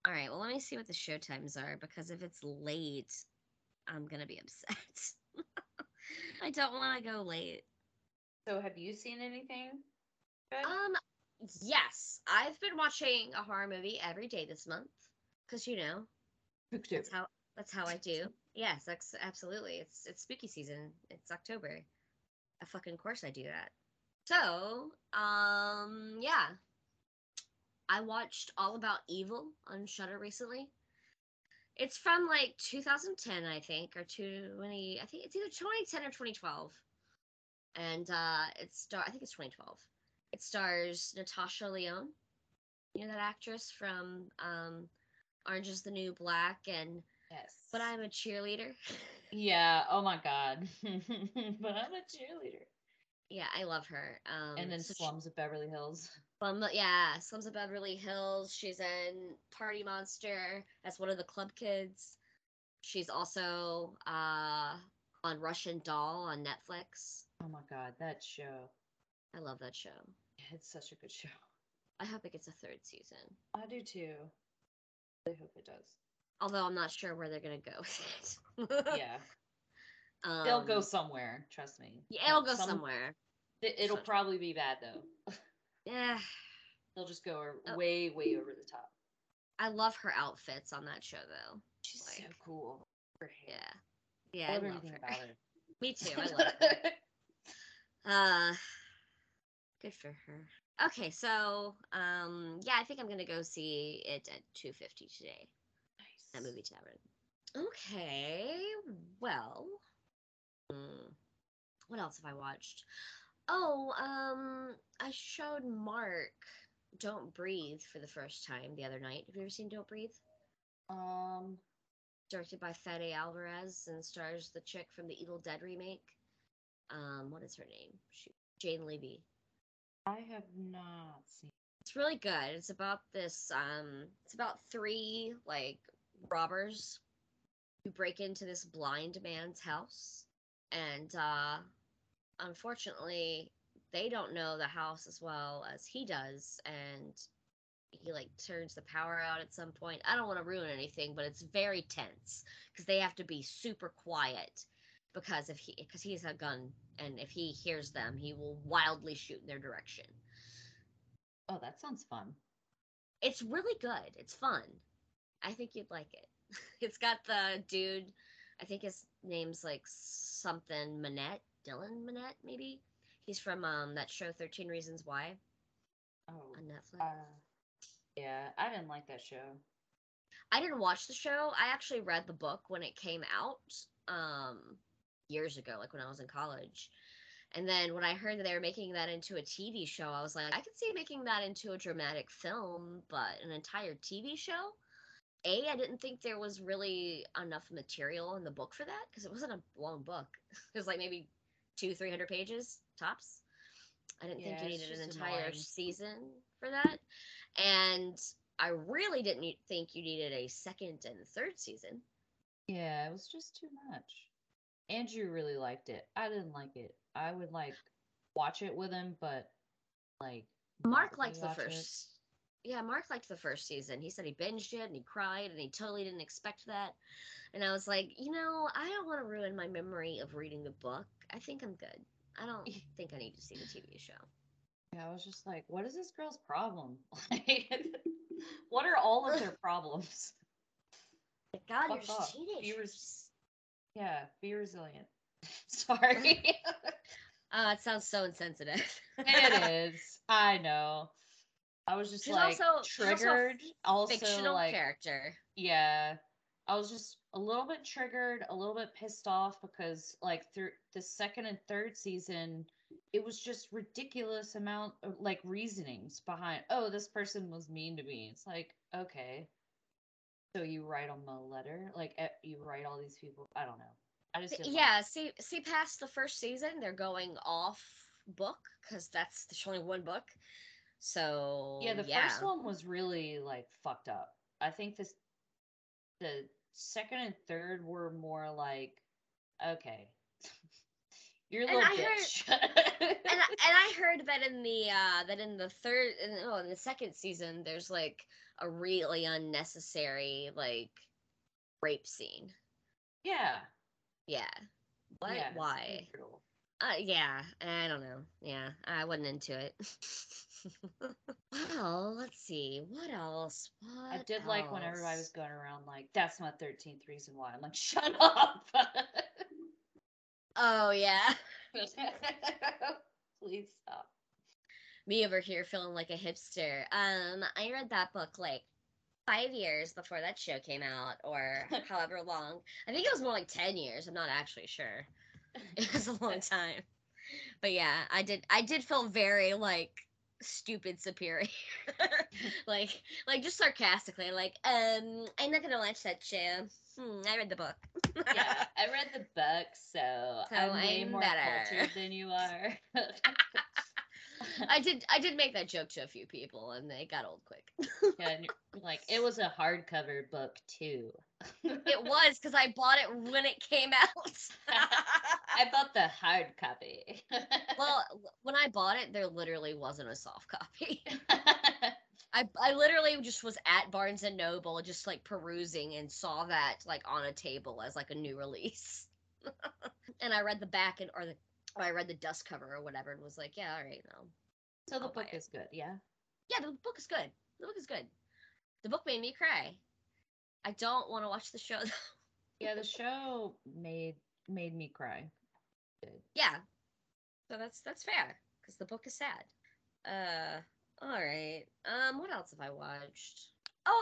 All right, well, let me see what the show times are because if it's late, I'm gonna be upset. I don't want to go late. So, have you seen anything good? Um, yes, I've been watching a horror movie every day this month because that's how I do. Yes, that's absolutely. It's spooky season. It's October. A fucking course I do that. So, yeah, I watched All About Evil on Shudder recently. It's from like 2010, I think, or 20. I think it's either 2010 or 2012, and I think it's 2012. It stars Natasha Lyonne. You know that actress from Orange Is the New Black and Yes. But I'm a Cheerleader. Yeah. Oh my God. But I'm a cheerleader. Yeah, I love her. And then So Slums of Beverly Hills. yeah, Slums of Beverly Hills. She's in Party Monster as one of the club kids. She's also on Russian Doll on Netflix. Oh my God, that show. I love that show. It's such a good show. I hope it gets a third season. I do too. I hope it does. Although I'm not sure where they're gonna go with it. Yeah. They'll go somewhere, trust me. Yeah, it'll go somewhere. It'll probably be bad though. Yeah. They'll just go way, way over the top. I love her outfits on that show though. She's so cool. Her hair. Yeah. Yeah, I I love love everything her. about her. Me too. I love her. Good for her. Okay, so yeah, I think I'm gonna go see it at 2:50 today. Nice. At Movie Tavern. Okay, well, what else have I watched? Oh, I showed Mark Don't Breathe for the first time the other night. Have you ever seen Don't Breathe? Um, Directed by Fede Alvarez and stars the chick from the Evil Dead remake. What is her name? Jane Levy. I have not seen. It's really good. It's about it's about three like robbers who break into this blind man's house, and unfortunately they don't know the house as well as he does, and he like turns the power out at some point. I don't want to ruin anything, but it's very tense because they have to be super quiet because he has a gun, and if he hears them, he will wildly shoot in their direction. Oh, that sounds fun. It's really good. It's fun. I think you'd like it. It's got the dude, I think his name's like something Manette, Dylan Manette, maybe. He's from that show 13 Reasons Why Oh, on Netflix. Yeah, I didn't like that show. I didn't watch the show. I actually read the book when it came out years ago, like when I was in college. And then when I heard that they were making that into a TV show, I was like, I could see making that into a dramatic film, but an entire TV show? I didn't think there was really enough material in the book for that because it wasn't a long book. It was like maybe 200-300 pages tops. I didn't think you needed an entire season for that. And I really didn't think you needed a second and third season. Yeah, it was just too much. Andrew really liked it. I didn't like it. I would like watch it with him, but like Mark liked the first. Yeah, Mark liked the first season. He said he binged it and he cried and he totally didn't expect that. And I was like, I don't want to ruin my memory of reading the book. I think I'm good. I don't think I need to see the TV show. Yeah, I was just like, what is this girl's problem? What are all of their problems? God, you're just teenagers. Be resilient. Sorry. It sounds so insensitive. It is. I know. I was just like triggered. Also, fictional like character. Yeah. I was just a little bit triggered, a little bit pissed off because like through the second and third season, it was just ridiculous amount of like reasonings behind, oh, this person was mean to me. It's like, okay. So you write them a letter? Like you write all these people? I don't know. I just didn't see past the first season, they're going off book because there's only one book. So yeah, the first one was really like fucked up. I think the second and third were more like, okay, You're a And little I bitch. and I heard that in the second season, there's like a really unnecessary like rape scene. Yeah. Yeah. What? Yeah. Why? Brutal. Yeah, I don't know. Yeah, I wasn't into it. Well, let's see. What else? I What did like when everybody was else? going around like, that's my 13th reason why. I'm like, shut up. Oh, yeah. Please stop. Me over here feeling like a hipster. I read that book like 5 years before that show came out, or however long. I think it was more like 10 years. I'm not actually sure. It was a long time. But yeah, I did feel very like stupid superior. like just sarcastically, like, I'm not gonna watch that show. I read the book. Yeah, I read the book, so So I'm way I'm more better. cultured than you are. I did make that joke to a few people and they got old quick. Yeah, and you're like, it was a hardcover book too. It was because I bought it when it came out. I bought the hard copy. Well, when I bought it, there literally wasn't a soft copy. I literally just was at Barnes and Noble, just like perusing, and saw that like on a table as like a new release. And I read the back or I read the dust cover or whatever, and was like, yeah, all right, no. So the I'll buy book it. is good, yeah. Yeah, the book is good. The book is good. The book made me cry. I don't want to watch the show though. Yeah, the show made me cry. Good. Yeah, so that's fair because the book is sad. All right. What else have I watched? Oh,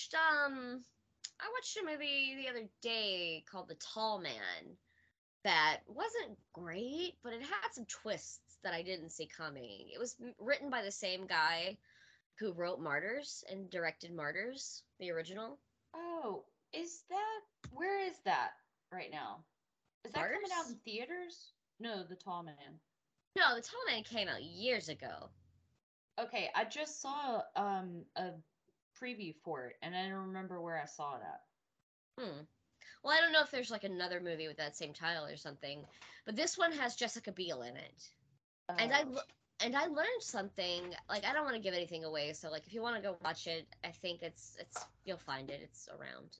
I watched a movie the other day called The Tall Man that wasn't great, but it had some twists that I didn't see coming. It was written by the same guy who wrote Martyrs and directed Martyrs, the original. Oh, where is that right now? Is that coming out Martyrs? in theaters? No, The Tall Man. No, The Tall Man came out years ago. Okay, I just saw a preview for it, and I don't remember where I saw it at. Hmm. Well, I don't know if there's like another movie with that same title or something, but this one has Jessica Biel in it. And Oh. I learned something. Like, I don't want to give anything away, so like if you want to go watch it, I think it's you'll find it. It's around.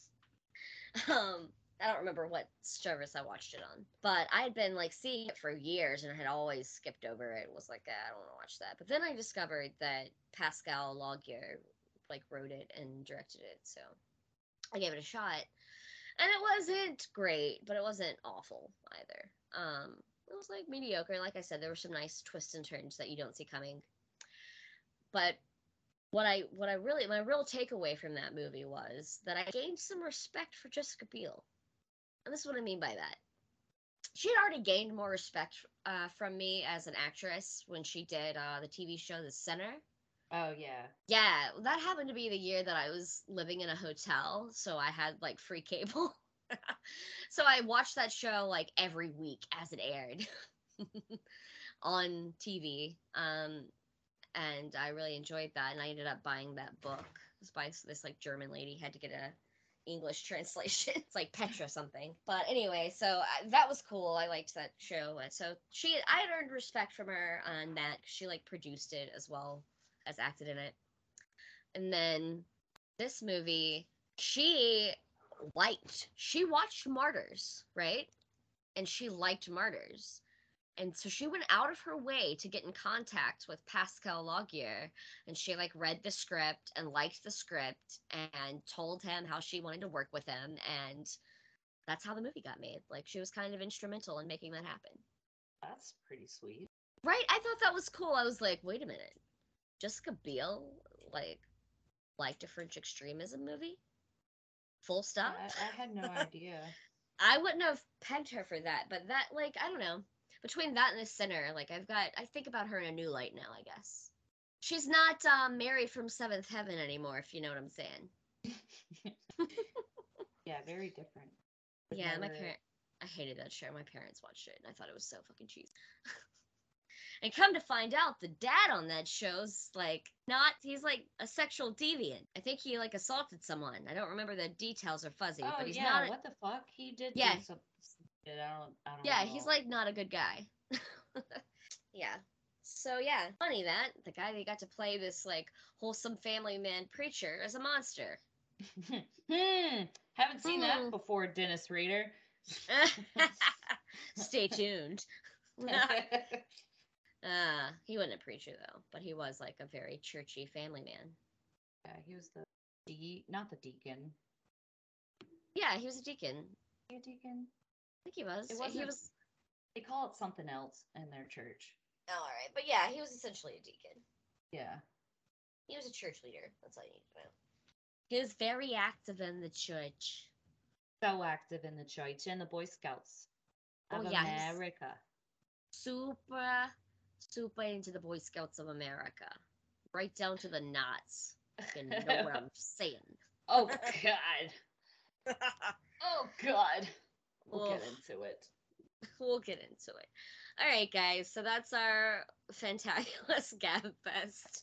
I don't remember what service I watched it on, but I had been like seeing it for years and I had always skipped over it. Was like, I don't want to watch that. But then I discovered that Pascal Laugier like wrote it and directed it, so I gave it a shot. And it wasn't great, but it wasn't awful either. It was like mediocre. Like I said, there were some nice twists and turns that you don't see coming. But what I really my real takeaway from that movie was that I gained some respect for Jessica Biel. And this is what I mean by that. She had already gained more respect from me as an actress when she did the TV show The Sinner. Oh yeah. Yeah, that happened to be the year that I was living in a hotel, so I had like free cable. So I watched that show like every week as it aired on TV. And I really enjoyed that, and I ended up buying that book. It was by this like German lady, had to get a English translation. It's like Petra something. But anyway, so that was cool. I liked that show. So I had earned respect from her on that. She like produced it as well as acted in it. And then this movie, she watched Martyrs, right? And she liked Martyrs. And so she went out of her way to get in contact with Pascal Laugier, and she like read the script and liked the script and told him how she wanted to work with him, and that's how the movie got made. Like, she was kind of instrumental in making that happen. That's pretty sweet. Right? I thought that was cool. I was like, wait a minute. Jessica Biel liked a French extremism movie? Full stop? I had no idea. I wouldn't have pegged her for that, but that, like, I don't know. Between that and The Sinner, like, I think about her in a new light now, I guess. She's not Mary from Seventh Heaven anymore, if you know what I'm saying. Yeah, very different. Yeah, I hated that show. My parents watched it, and I thought it was so fucking cheesy. And come to find out, the dad on that show's he's like a sexual deviant. I think he like assaulted someone. I don't remember, the details are fuzzy, Oh but he's yeah, not. what the fuck? He did Yeah. do some I don't Yeah, know. he's like not a good guy. Yeah. So yeah, funny that the guy that got to play this like wholesome family man preacher is a monster. Haven't seen Hmm. that before, Dennis Rader. Stay tuned. He wasn't a preacher though, but he was like a very churchy family man. Yeah, he was not the deacon. Yeah, he was a deacon. A deacon? I think he was. It wasn't. He was. They call it something else in their church. Oh, all right, but yeah, he was essentially a deacon. Yeah. He was a church leader. That's all you need to know. He was very active in the church. So active in the church and the Boy Scouts of America. Super, super into the Boy Scouts of America. Right down to the knots. You know what I'm saying. Oh, God. Oh, God. We'll get into it. We'll get into it. All right, guys. So that's our fantabulous Gab Fest.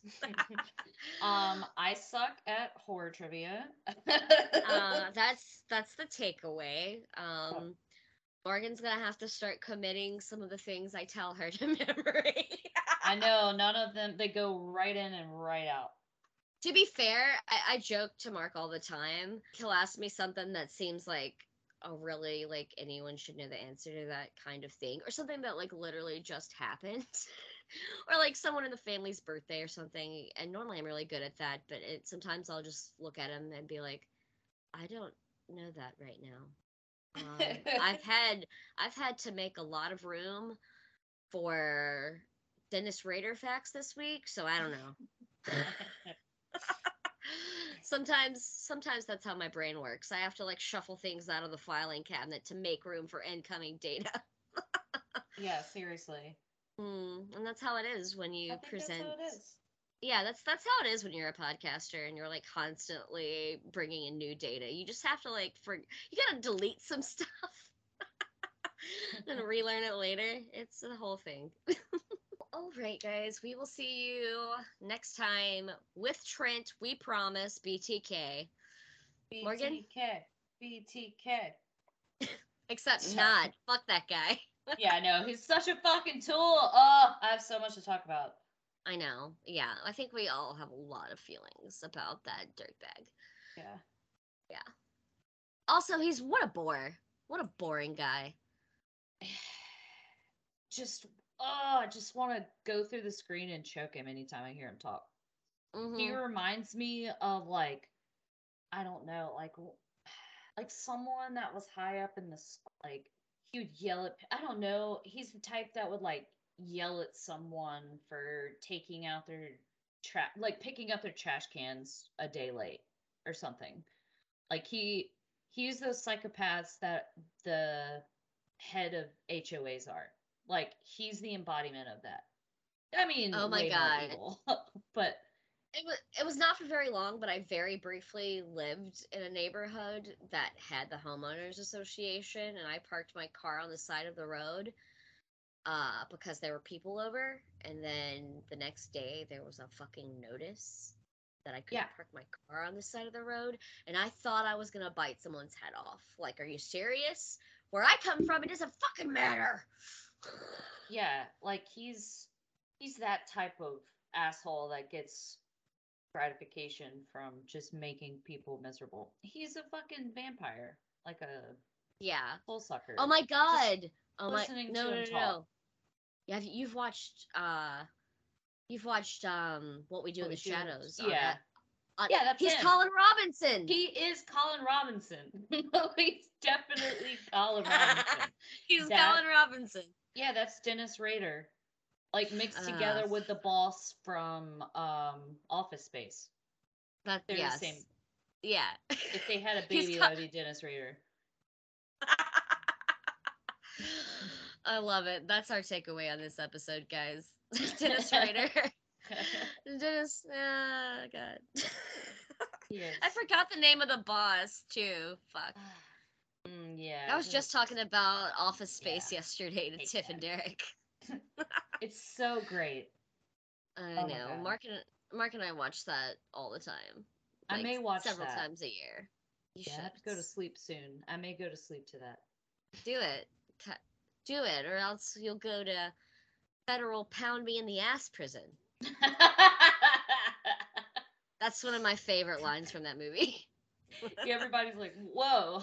I suck at horror trivia. That's the takeaway. Morgan's gonna have to start committing some of the things I tell her to memory. I know, none of them, they go right in and right out. To be fair, I joke to Mark all the time. He'll ask me something that seems like really like anyone should know the answer to that kind of thing, or something that like literally just happened. Or like someone in the family's birthday or something, and normally I'm really good at that, but sometimes I'll just look at him and be like, I don't know that right now. I've had to make a lot of room for Dennis Rader facts this week, so I don't know. Sometimes that's how my brain works. I have to like shuffle things out of the filing cabinet to make room for incoming data. Yeah, seriously. And that's how it is when you present. That's how it is. Yeah, that's how it is when you're a podcaster and you're like constantly bringing in new data. You just have to like you gotta delete some stuff and relearn it later. It's the whole thing. All right, guys, we will see you next time with Trent. We promise. BTK. Morgan? BTK. Except not. Fuck that guy. Yeah, I know. He's such a fucking tool. Oh, I have so much to talk about. I know. Yeah, I think we all have a lot of feelings about that dirtbag. Yeah. Yeah. Also, what a bore. What a boring guy. I just want to go through the screen and choke him anytime I hear him talk. Mm-hmm. He reminds me of like, I don't know, like someone that was high up in the like he would yell at. I don't know. He's the type that would like yell at someone for taking out their picking up their trash cans a day late or something. Like he's those psychopaths that the head of HOAs are. Like he's the embodiment of that. I mean, oh my way God. more evil, but it was not for very long, but I very briefly lived in a neighborhood that had the homeowners association, and I parked my car on the side of the road because there were people over, and then the next day there was a fucking notice that I couldn't park my car on the side of the road, and I thought I was gonna bite someone's head off. Like, are you serious? Where I come from, it doesn't fucking matter. Yeah, like he's that type of asshole that gets gratification from just making people miserable. He's a fucking vampire, like a soul sucker. Oh my God. Just oh my no. Yeah, you've watched What We Do in the Shadows. Yeah. That's he's him. Colin Robinson. He is Colin Robinson. He's definitely Colin Robinson. He's Colin Robinson. Yeah, that's Dennis Rader. Like mixed together with the boss from Office Space. They're the same. Yeah. If they had a baby, that would be Dennis Rader. I love it. That's our takeaway on this episode, guys. Dennis Rader. Dennis, God. I forgot the name of the boss too. Fuck. Yeah. I was just talking about Office Space yesterday to Tiff and Derek. It's so great. I know. Mark and I watch that all the time. Like, I may watch several times a year. You should. I have to go to sleep soon. I may go to sleep to that. Do it. do it, or else you'll go to federal pound me in the ass prison. That's one of my favorite lines from that movie. Everybody's like, whoa.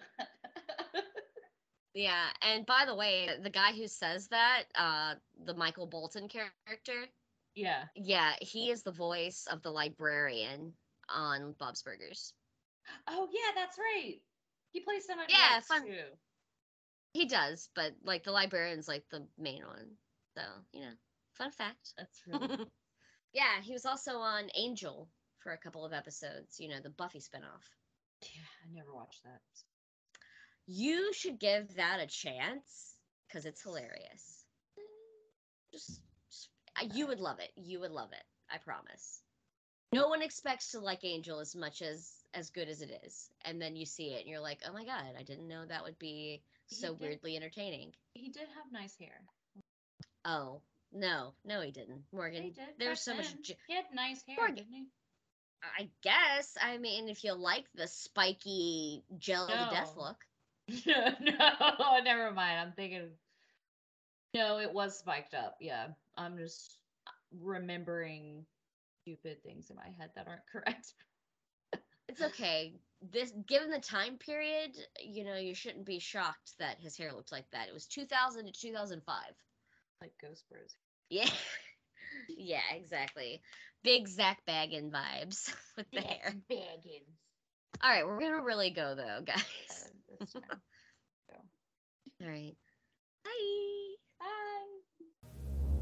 Yeah, and by the way, the guy who says that, the Michael Bolton character, Yeah. he is the voice of the librarian on Bob's Burgers. Oh, yeah, that's right. He plays so much fun. too. He does, but like the librarian's like the main one. So, fun fact. That's really Yeah, he was also on Angel for a couple of episodes, the Buffy spinoff. Yeah, I never watched that. You should give that a chance because it's hilarious. Just you would love it. You would love it. I promise. No one expects to like Angel as much as good as it is, and then you see it and you're like, oh my god, I didn't know that would be so weirdly entertaining. He did have nice hair. Oh no, he didn't. Morgan, He did. there's so much. He had nice hair, Morgan, didn't he? I guess. I mean, if you like the spiky gel to death look. No, never mind. I'm thinking. No, it was spiked up. Yeah, I'm just remembering stupid things in my head that aren't correct. It's okay. Given the time period, you shouldn't be shocked that his hair looked like that. It was 2000 to 2005. Like Ghost Bros. Yeah. Yeah, exactly. Big Zach Baggins vibes with the hair. Baggins. All right, we're gonna really go though, guys. This time. Go. All right. Bye. Bye.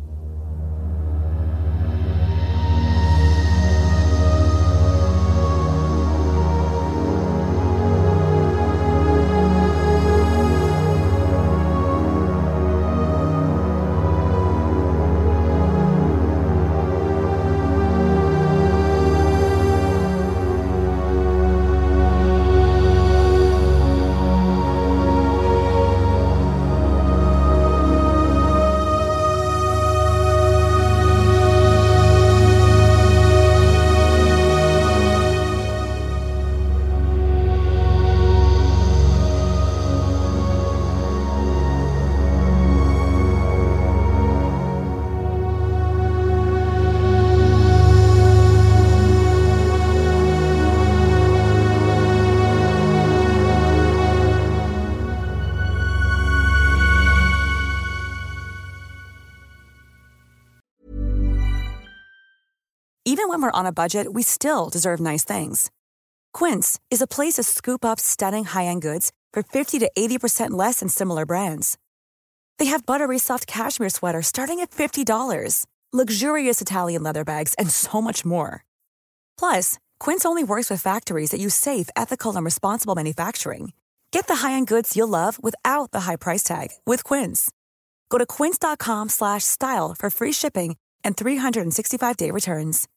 Even when we're on a budget, we still deserve nice things. Quince is a place to scoop up stunning high-end goods for 50 to 80% less than similar brands. They have buttery soft cashmere sweaters starting at $50, luxurious Italian leather bags, and so much more. Plus, Quince only works with factories that use safe, ethical, and responsible manufacturing. Get the high-end goods you'll love without the high price tag with Quince. Go to quince.com/style for free shipping and 365-day returns.